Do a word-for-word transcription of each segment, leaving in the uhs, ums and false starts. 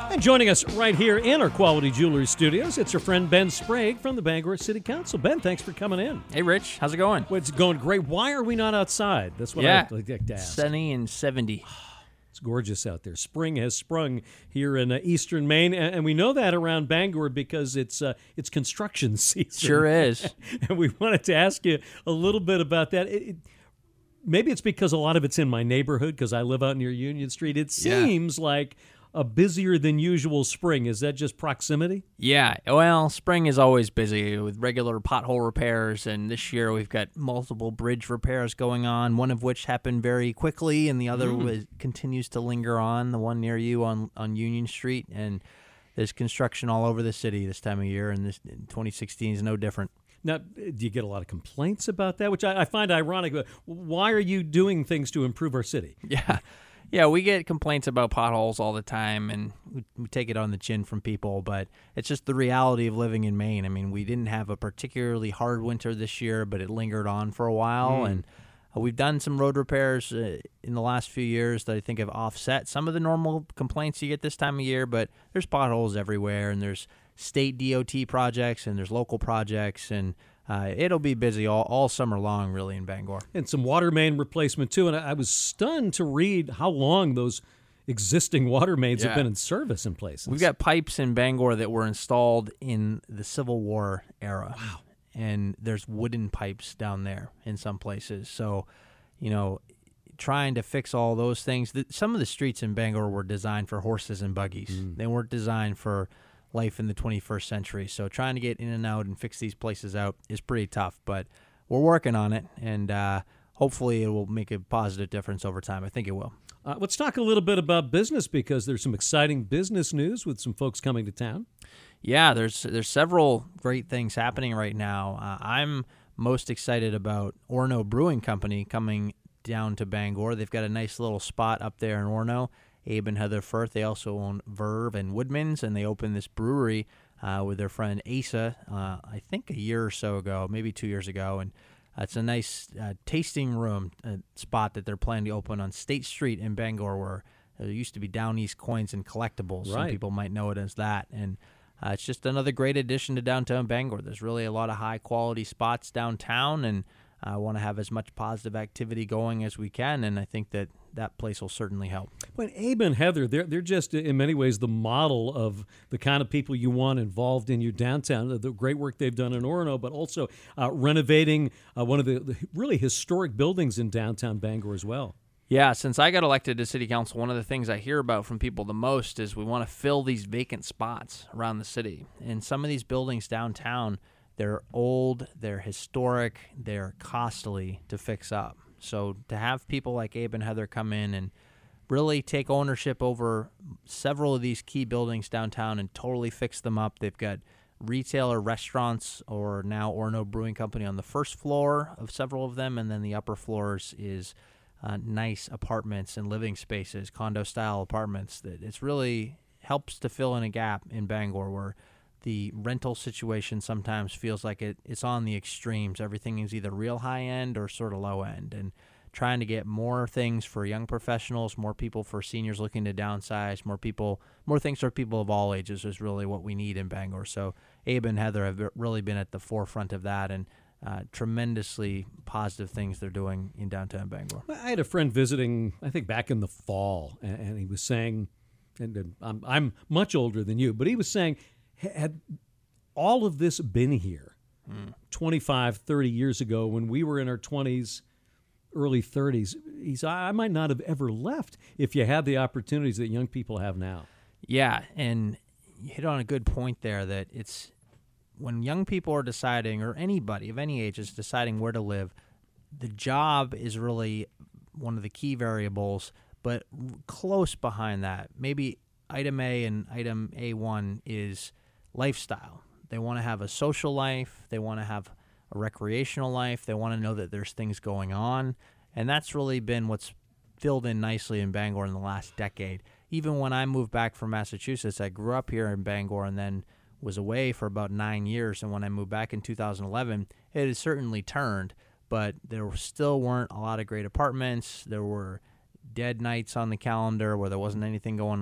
And joining us right here in our Quality Jewelry Studios, it's our friend Ben Sprague from the Bangor City Council. Ben, thanks for coming in. Hey, Rich. How's it going? Well, it's going great. Why are we not outside? That's what yeah. I'd like to ask. Sunny and seventy. It's gorgeous out there. Spring has sprung here in uh, eastern Maine, and, and we know that around Bangor because it's uh, it's construction season. Sure is. And we wanted to ask you a little bit about that. It, it, maybe it's because a lot of it's in my neighborhood because I live out near Union Street. It seems yeah. like a busier than usual spring. Is that just proximity? Yeah. Well, spring is always busy with regular pothole repairs, and this year we've got multiple bridge repairs going on, one of which happened very quickly, and the other mm. was, continues to linger on, the one near you on, on Union Street, and there's construction all over the city this time of year, and this twenty sixteen is no different. Now, do you get a lot of complaints about that, which I, I find ironic? Why are you doing things to improve our city? Yeah. Yeah, we get complaints about potholes all the time, and we, we take it on the chin from people, but it's just the reality of living in Maine. I mean, we didn't have a particularly hard winter this year, but it lingered on for a while, mm. and uh, we've done some road repairs uh, in the last few years that I think have offset some of the normal complaints you get this time of year, but there's potholes everywhere, and there's state D O T projects, and there's local projects, and Uh, it'll be busy all, all summer long, really, in Bangor. And some water main replacement, too. And I, I was stunned to read how long those existing water mains yeah. have been in service in places. We've got pipes in Bangor that were installed in the Civil War era. Wow. And there's wooden pipes down there in some places. So, you know, trying to fix all those things. The, some of the streets in Bangor were designed for horses and buggies. Mm. They weren't designed for life in the twenty-first century. So trying to get in and out and fix these places out is pretty tough, but we're working on it, and uh, hopefully it will make a positive difference over time. I think it will. Uh, let's talk a little bit about business because there's some exciting business news with some folks coming to town. Yeah, there's there's several great things happening right now. Uh, I'm most excited about Orono Brewing Company coming down to Bangor. They've got a nice little spot up there in Orono. Abe and Heather Firth. They also own Verve and Woodman's, and they opened this brewery uh, with their friend Asa, uh, I think a year or so ago, maybe two years ago. And uh, it's a nice uh, tasting room uh, spot that they're planning to open on State Street in Bangor, where there used to be Down East Coins and Collectibles. Right. Some people might know it as that. And uh, it's just another great addition to downtown Bangor. There's really a lot of high-quality spots downtown, and I uh, want to have as much positive activity going as we can, and I think that that place will certainly help. When Abe and Heather, they're they're just in many ways the model of the kind of people you want involved in your downtown. The, the great work they've done in Orono, but also uh, renovating uh, one of the, the really historic buildings in downtown Bangor as well. Yeah, since I got elected to city council, one of the things I hear about from people the most is we want to fill these vacant spots around the city. And some of these buildings downtown, they're old, they're historic, they're costly to fix up. So to have people like Abe and Heather come in and really take ownership over several of these key buildings downtown and totally fix them up. They've got retail or restaurants, or now Orono Brewing Company on the first floor of several of them, and then the upper floors is uh, nice apartments and living spaces, condo-style apartments. That it's really helps to fill in a gap in Bangor where the rental situation sometimes feels like it, it's on the extremes. Everything is either real high-end or sort of low-end. And trying to get more things for young professionals, more people for seniors looking to downsize, more people, more things for people of all ages is really what we need in Bangor. So Abe and Heather have really been at the forefront of that, and uh, tremendously positive things they're doing in downtown Bangor. I had a friend visiting, I think back in the fall, and, and he was saying, and I'm, I'm much older than you, but he was saying, had all of this been here mm. twenty-five, thirty years ago when we were in our twenties, early thirties, he's, I might not have ever left if you had the opportunities that young people have now. Yeah, and you hit on a good point there that it's when young people are deciding, or anybody of any age is deciding where to live, the job is really one of the key variables, but close behind that, maybe item A and item A one is lifestyle. They want to have a social life. They want to have a recreational life. They want to know that there's things going on. And that's really been what's filled in nicely in Bangor in the last decade. Even when I moved back from Massachusetts, I grew up here in Bangor and then was away for about nine years. And when I moved back in two thousand eleven, it had certainly turned, but there still weren't a lot of great apartments. There were dead nights on the calendar where there wasn't anything going on.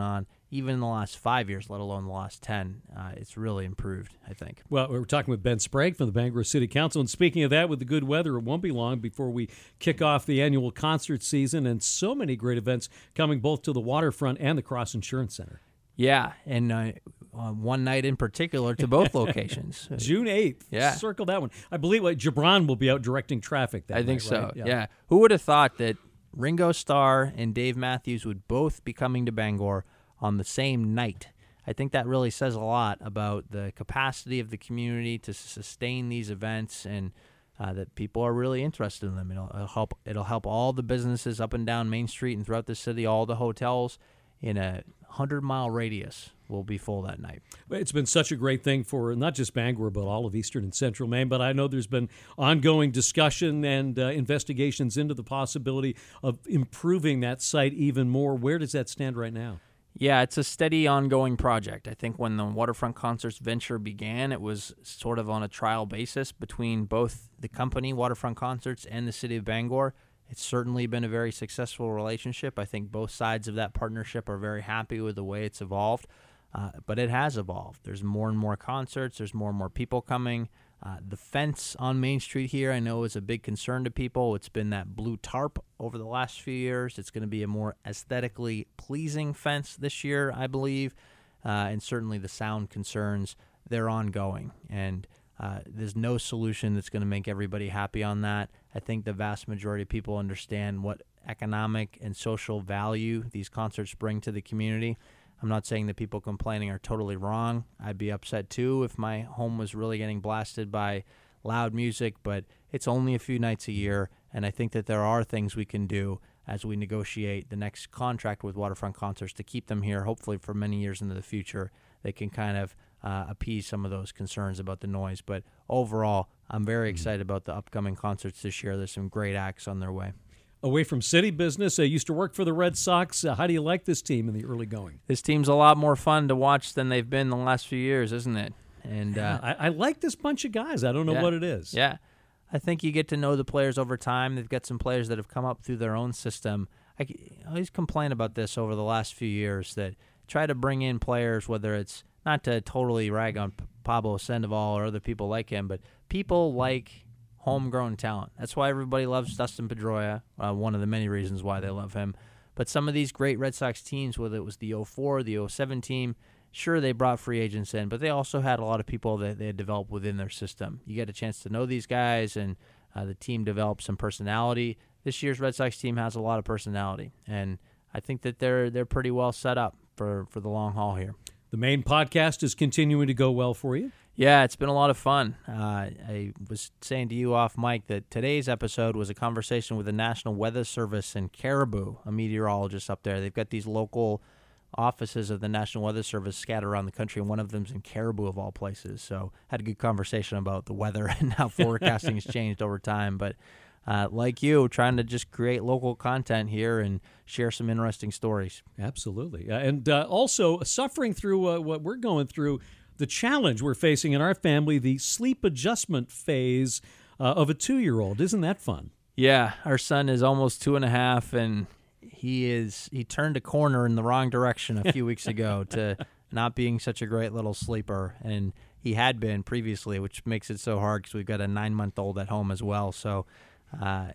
even in the last five years, let alone the last ten. Uh, it's really improved, I think. Well, we're talking with Ben Sprague from the Bangor City Council. And speaking of that, with the good weather, it won't be long before we kick off the annual concert season, and so many great events coming both to the waterfront and the Cross Insurance Center. Yeah, and uh, on one night in particular to both locations. June eighth. Yeah. Circle that one. I believe like, Gibran will be out directing traffic that I think night, so, right? yeah. Who would have thought that Ringo Starr and Dave Matthews would both be coming to Bangor on the same night? I think that really says a lot about the capacity of the community to sustain these events, and uh, that people are really interested in them. It'll, it'll help. It'll help all the businesses up and down Main Street and throughout the city. All the hotels in a hundred mile radius will be full that night. It's been such a great thing for not just Bangor, but all of Eastern and Central Maine. But I know there's been ongoing discussion and uh, investigations into the possibility of improving that site even more. Where does that stand right now? Yeah, it's a steady, ongoing project. I think when the Waterfront Concerts venture began, it was sort of on a trial basis between both the company, Waterfront Concerts, and the city of Bangor. It's certainly been a very successful relationship. I think both sides of that partnership are very happy with the way it's evolved, uh, but it has evolved. There's more and more concerts. There's more and more people coming. Uh, the fence on Main Street here, I know, is a big concern to people. It's been that blue tarp over the last few years. It's going to be a more aesthetically pleasing fence this year, I believe, uh, and certainly the sound concerns, they're ongoing, and Uh, there's no solution that's going to make everybody happy on that. I think the vast majority of people understand what economic and social value these concerts bring to the community. I'm not saying that people complaining are totally wrong. I'd be upset too if my home was really getting blasted by loud music, but it's only a few nights a year, and I think that there are things we can do as we negotiate the next contract with Waterfront Concerts to keep them here, hopefully for many years into the future. They can kind of uh, appease some of those concerns about the noise. But overall, I'm very excited about the upcoming concerts this year. There's some great acts on their way. Away from city business, I used to work for the Red Sox. Uh, how do you like this team in the early going? This team's a lot more fun to watch than they've been the last few years, isn't it? And yeah, uh, I, I like this bunch of guys. I don't know yeah, what it is. Yeah. I think you get to know the players over time. They've got some players that have come up through their own system. I, I always complain about this over the last few years, that try to bring in players, whether it's not to totally rag on Pablo Sandoval or other people like him, but people like homegrown talent. That's why everybody loves Dustin Pedroia, uh, one of the many reasons why they love him. But some of these great Red Sox teams, whether it was the oh four, the oh seven team, sure, they brought free agents in, but they also had a lot of people that they had developed within their system. You get a chance to know these guys, and uh, the team develops some personality. This year's Red Sox team has a lot of personality, and I think that they're they're pretty well set up for, for the long haul here. The main podcast is continuing to go well for you? Yeah, it's been a lot of fun. Uh, I was saying to you off mic that today's episode was a conversation with the National Weather Service in Caribou, a meteorologist up there. They've got these local offices of the National Weather Service scattered around the country, and one of them's in Caribou, of all places. So had a good conversation about the weather and how forecasting has changed over time. But uh, like you, trying to just create local content here and share some interesting stories. Absolutely. Uh, and uh, also suffering through uh, what we're going through, the challenge we're facing in our family, the sleep adjustment phase uh, of a two-year-old. Isn't that fun? Yeah, our son is almost two and a half, and he is he turned a corner in the wrong direction a few weeks ago to not being such a great little sleeper, and he had been previously, which makes it so hard because we've got a nine-month-old at home as well. So uh,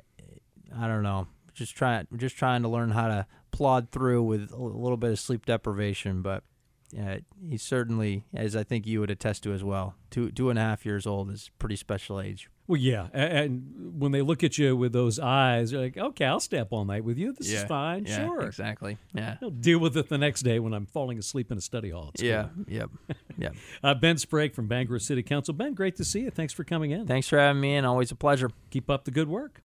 I don't know, just trying just trying to learn how to plod through with a little bit of sleep deprivation, but uh, he certainly, as I think you would attest to as well, two two and a half years old is a pretty special age. Well, yeah, and when they look at you with those eyes, you're like, okay, I'll stay up all night with you. This yeah. is fine, yeah, sure. Exactly, yeah. I'll deal with it the next day when I'm falling asleep in a study hall. It's yeah, cool. yep, yep. uh, Ben Sprague from Bangor City Council. Ben, great to see you. Thanks for coming in. Thanks for having me in. Always a pleasure. Keep up the good work.